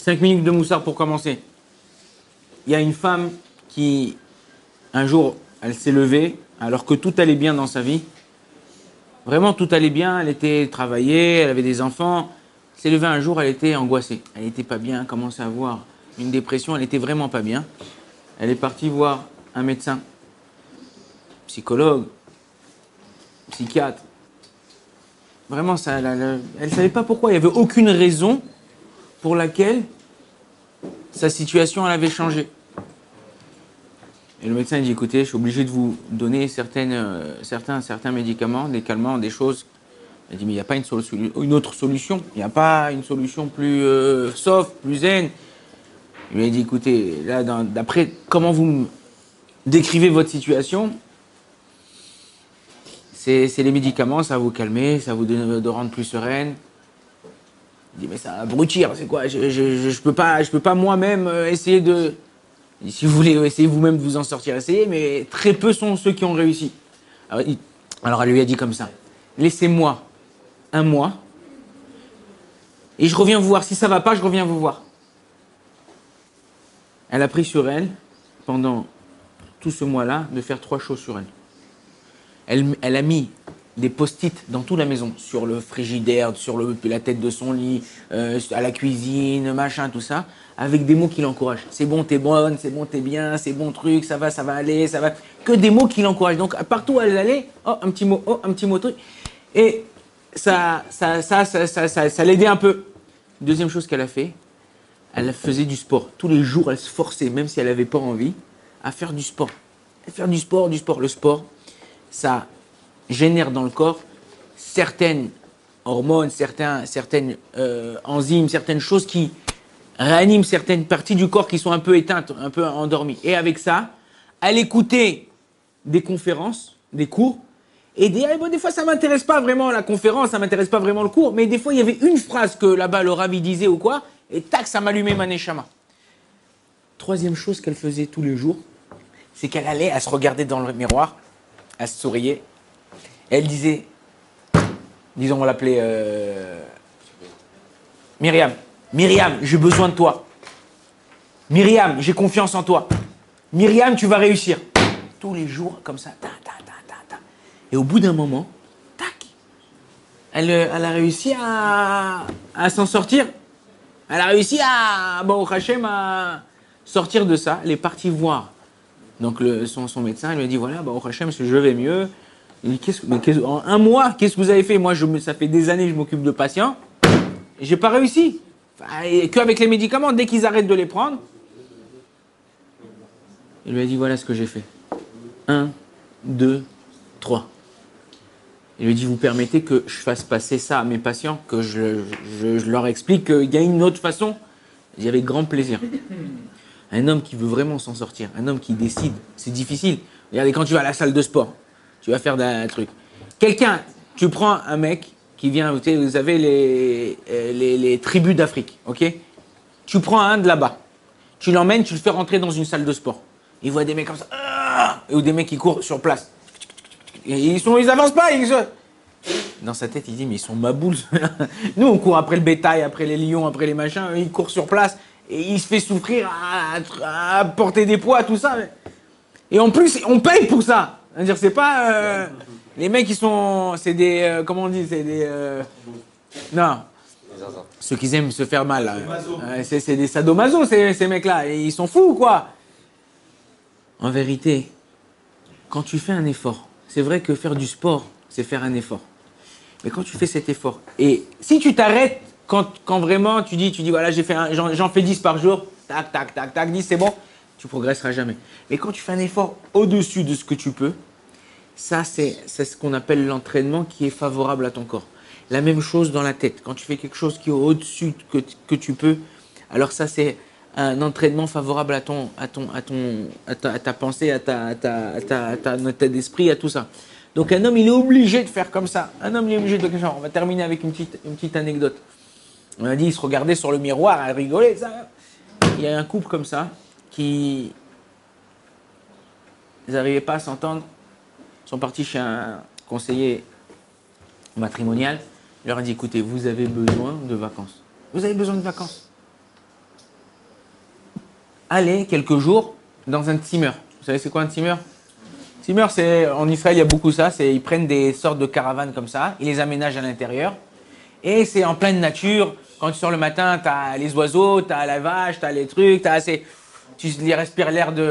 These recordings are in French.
5 minutes de moussard pour commencer. Il y a une femme qui, un jour, elle s'est levée alors que tout allait bien dans sa vie. Vraiment, tout allait bien. Elle était travaillée, elle avait des enfants. Elle s'est levée un jour, elle était angoissée. Elle n'était pas bien, elle commençait à avoir une dépression. Elle n'était vraiment pas bien. Elle est partie voir un médecin, psychologue, psychiatre. Vraiment, ça, elle ne savait pas pourquoi. Il n'y avait aucune raison pour laquelle sa situation elle avait changé. Et le médecin dit, écoutez, je suis obligé de vous donner certains médicaments, des calmants, des choses. Il dit, mais il n'y a pas une autre solution. Il n'y a pas une solution plus soft, plus zen. Il lui a dit, écoutez, là, d'après comment vous me décrivez votre situation, c'est les médicaments, ça va vous calmer, ça va vous donner de rendre plus sereine. Il dit, mais ça va abrutir, c'est quoi? Je peux pas moi-même essayer de... Si vous voulez essayer vous-même de vous en sortir, essayez, mais très peu sont ceux qui ont réussi. Alors elle lui a dit comme ça, laissez-moi un mois, et je reviens vous voir. Si ça va pas, je reviens vous voir. Elle a pris sur elle, pendant tout ce mois-là, de faire 3 choses sur elle. Elle a mis des post-it dans toute la maison, sur le frigidaire, sur la tête de son lit, à la cuisine, machin, tout ça, avec des mots qui l'encouragent. C'est bon, t'es bonne, c'est bon, t'es bien, c'est bon truc, ça va aller, ça va. Que des mots qui l'encouragent. Donc, partout où elle allait, oh, un petit mot truc. Et ça l'aidait un peu. Deuxième chose qu'elle a fait, elle faisait du sport. Tous les jours, elle se forçait, même si elle n'avait pas envie, à faire du sport. Faire du sport. Le sport, ça génère dans le corps certaines hormones, certaines enzymes, certaines choses qui réaniment certaines parties du corps qui sont un peu éteintes, un peu endormies. Et avec ça, elle écoutait des conférences, des cours, et des fois ça m'intéresse pas vraiment la conférence, ça m'intéresse pas vraiment le cours, mais des fois il y avait une phrase que là-bas le rabbi disait ou quoi, et tac, ça m'allumait ma neshama. Troisième chose qu'elle faisait tous les jours, c'est qu'elle allait, elle se regardait dans le miroir, elle se souriait, et elle disait, disons on l'appelait Myriam, j'ai besoin de toi. Myriam, j'ai confiance en toi. Myriam, tu vas réussir. Tous les jours, comme ça, ta. Et au bout d'un moment, tac, elle a réussi à s'en sortir. Elle a réussi au Hachem, à sortir de ça. Elle est partie voir donc son médecin. Il lui a dit, voilà, au Hachem, je vais mieux. Il dit, en un mois, qu'est-ce que vous avez fait? Moi, ça fait des années que je m'occupe de patients. Et j'ai pas réussi. Qu'avec les médicaments, dès qu'ils arrêtent de les prendre, il lui a dit, voilà ce que j'ai fait. 1, 2, 3. Il lui a dit, vous permettez que je fasse passer ça à mes patients, que je leur explique qu'il y a une autre façon. Il dit, avec grand plaisir. Un homme qui veut vraiment s'en sortir, un homme qui décide, c'est difficile. Regardez, quand tu vas à la salle de sport, tu vas faire un truc. Tu prends un mec qui vient, vous avez les tribus d'Afrique, ok? Tu prends un de là-bas, tu l'emmènes, tu le fais rentrer dans une salle de sport. Il voit des mecs comme ça, ou des mecs qui courent sur place. Et ils avancent pas. Dans sa tête, il dit, mais ils sont maboules. Nous, on court après le bétail, après les lions, après les machins. Ils courent sur place et il se fait souffrir à porter des poids, tout ça. Et en plus, on paye pour ça. C'est-à-dire, c'est pas... les mecs, c'est des... comment on dit? C'est des... non. Ceux qui aiment se faire mal. Là. C'est des sadomaso, ces mecs-là. Et ils sont fous, quoi. En vérité, quand tu fais un effort, c'est vrai que faire du sport, c'est faire un effort. Mais quand tu fais cet effort, et si tu t'arrêtes, quand vraiment tu dis voilà, j'en fais 10 par jour, tac, 10, c'est bon, tu progresseras jamais. Mais quand tu fais un effort au-dessus de ce que tu peux, ça, c'est ce qu'on appelle l'entraînement qui est favorable à ton corps. La même chose dans la tête. Quand tu fais quelque chose qui est au-dessus que tu peux, alors ça, c'est un entraînement favorable à ta pensée, à ta d'esprit, à tout ça. Donc un homme, il est obligé de faire comme ça. Un homme, il est obligé de faire comme ça. On va terminer avec une petite anecdote. On a dit, il se regardait sur le miroir, à rigoler, ça. Il y a un couple comme ça qui... Ils n'arrivaient pas à s'entendre. Ils sont partis chez un conseiller matrimonial. Il leur a dit, écoutez, vous avez besoin de vacances. Vous avez besoin de vacances. aller quelques jours dans un timmer. Vous savez c'est quoi un timmer? Timmer, c'est en Israël, il y a beaucoup ça. C'est ils prennent des sortes de caravanes comme ça, ils les aménagent à l'intérieur, et c'est en pleine nature. Quand tu sors le matin, tu as les oiseaux, tu as la vache, tu as les trucs, tu les respires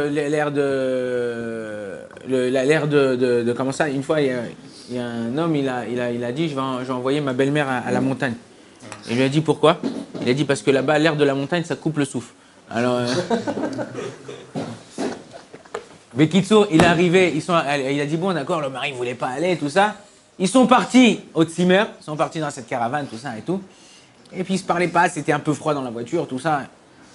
l'air de comment ça. Une fois, il y a un homme, il a dit, je vais envoyer ma belle-mère à la montagne. Et il lui a dit pourquoi? Il a dit parce que là-bas, l'air de la montagne, ça coupe le souffle. Alors, Bekitso, il est arrivé, il a dit bon d'accord, le mari ne voulait pas aller, tout ça. Ils sont partis au Zimmer, ils sont partis dans cette caravane, tout ça et tout. Et puis ils se parlaient pas, c'était un peu froid dans la voiture, tout ça.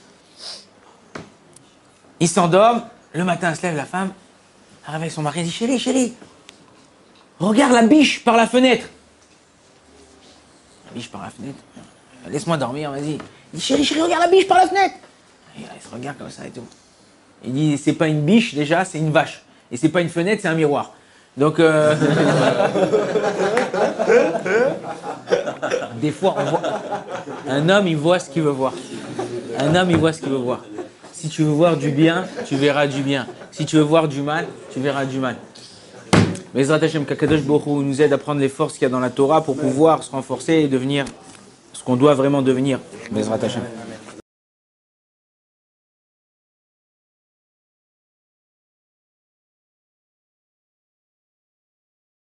Ils s'endorment, le matin elle se lève, la femme, elle réveille son mari, elle dit chérie, chérie, regarde la biche par la fenêtre. La biche par la fenêtre, laisse-moi dormir, vas-y. Il dit chérie, chérie, regarde la biche par la fenêtre. Et elle se regarde comme ça et tout. Il dit c'est pas une biche déjà, c'est une vache. Et c'est pas une fenêtre, c'est un miroir. Donc des fois on voit un homme il voit ce qu'il veut voir. Un homme il voit ce qu'il veut voir. Si tu veux voir du bien, tu verras du bien. Si tu veux voir du mal, tu verras du mal. Mais Ezrat Hashem, qu'Akadosh Baruch Hu nous aide à prendre les forces qu'il y a dans la Torah pour pouvoir se renforcer et devenir ce qu'on doit vraiment devenir. Ezrat Hashem.